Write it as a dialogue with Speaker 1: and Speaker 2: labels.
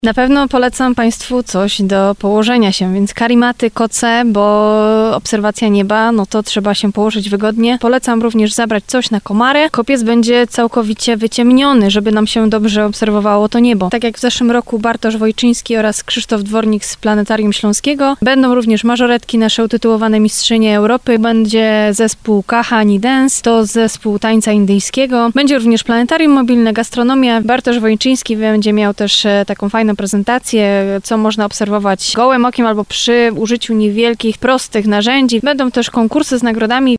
Speaker 1: Na pewno polecam Państwu coś do położenia się, więc karimaty, koce, bo obserwacja nieba, no to trzeba się położyć wygodnie. Polecam również zabrać coś na komary. Kopiec będzie całkowicie wyciemniony, żeby nam się dobrze obserwowało to niebo. Tak jak w zeszłym roku Bartosz Wojczyński oraz Krzysztof Dwornik z Planetarium Śląskiego. Będą również mażoretki nasze utytułowane Mistrzynie Europy. Będzie zespół Kahani Dance, to zespół tańca indyjskiego. Będzie również planetarium mobilne, gastronomia. Bartosz Wojczyński będzie miał też taką fajną prezentację, co można obserwować gołym okiem albo przy użyciu niewielkich, prostych narzędzi. Będą też konkursy z nagrodami.